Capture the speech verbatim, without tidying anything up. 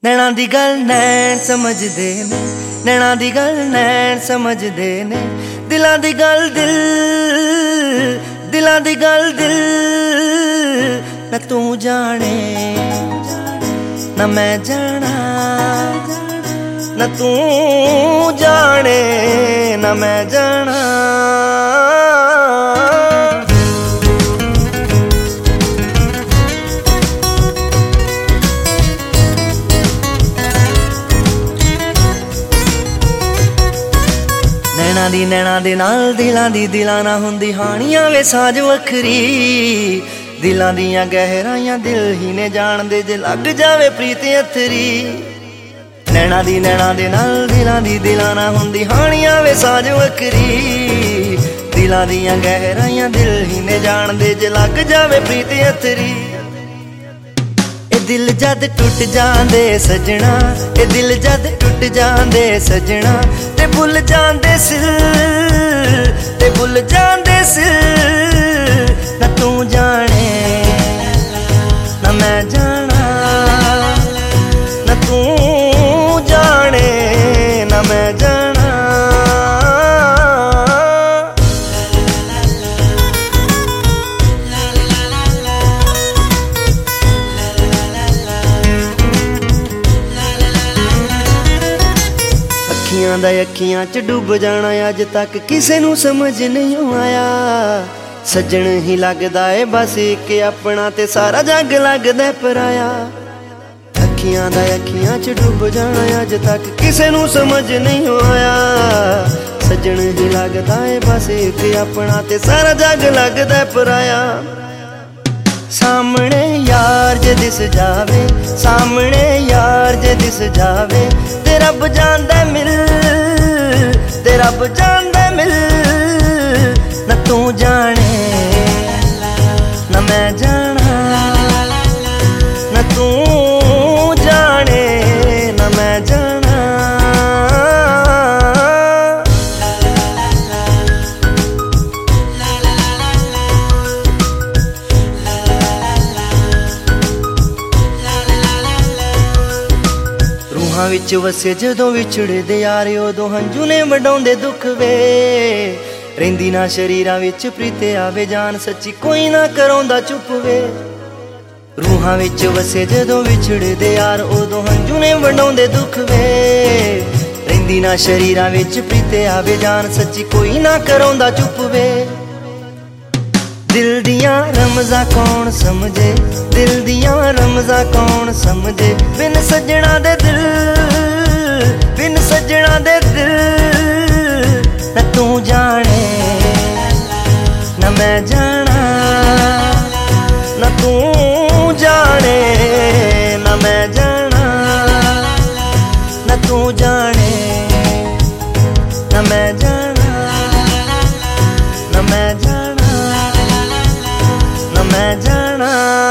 नैना दी गल नैन समझदे ने, नैना दी गल नैन समझदे ने, दिलां दी गल दिल, दिलां दी गल दिल। न तू जाने न मैं जाना, न तू जाने न मैं जाना। नैना दी नैना दे नाल दिलां दी दिलां ना हुंदी हानियां वे साज वखरी। दिलां दियां गहराइयां दिल ही ने जान दे, जे लग जावे प्रीत अथरी। नैना दी नैना दे नाल दिलां दी दिलां ना हुंदी हानियां वे साज वखरी। दिलां दियां गहराइयां दिल ही ने जान दे, जे लग जावे प्रीत अथरी। ए दिल जद टुट जांदे सजना, ए दिल जद टुट जांदे सजना, ते भुल जांदे सिल, ते भुल जांदे सिल। न तू जाने न मैं जाना, न तू जाने न मैं जाना। अखियां दा अखियां च डुब जाना अज तक किसे नू समझ नहीं आया। सजन ही लगदा है बस एक अपना, ते सारा जग लगदा पराया। अखियां दा अखियां च डुब जाना अज तक किसे नू समझ नहीं आया। सजन ही लगदा है बस एक अपना, ते सारा जग लगदा पराया। सामने यार जे दिस जावे, सामने यार जे दिस जावे, ते रब जानदा मिल, ते रब जानदा मिल। न तू जाने न मैं जाना, न तू जाने न मैं जाना। रूहां विच वसे जदों विछड़े दे यार, उदों हंझू ने वडाउंदे दुख वे। रहिंदी ना शरीरां विच प्रीत आवे जान, सच्ची कोई ना कराउंदा चुप वे। रूहां विच वसे जदों विछड़े दे यार, उदों हंझू ने वडाउंदे दुख वे। रहिंदी ना शरीरां विच प्रीत आवे जान, सच्ची कोई ना कराउंदा चुप वे। दिल दियां रमज़ां कौन समझे, दिल दियां रमज़ां कौन समझे, बिन सजना दे दिल, बिन सजना दे दिल। न तू जाने न मैं जाना, न तू जाने न मैं जाना, न तू जाने न मैं जाना, न मैं जाना, न मैं जाना।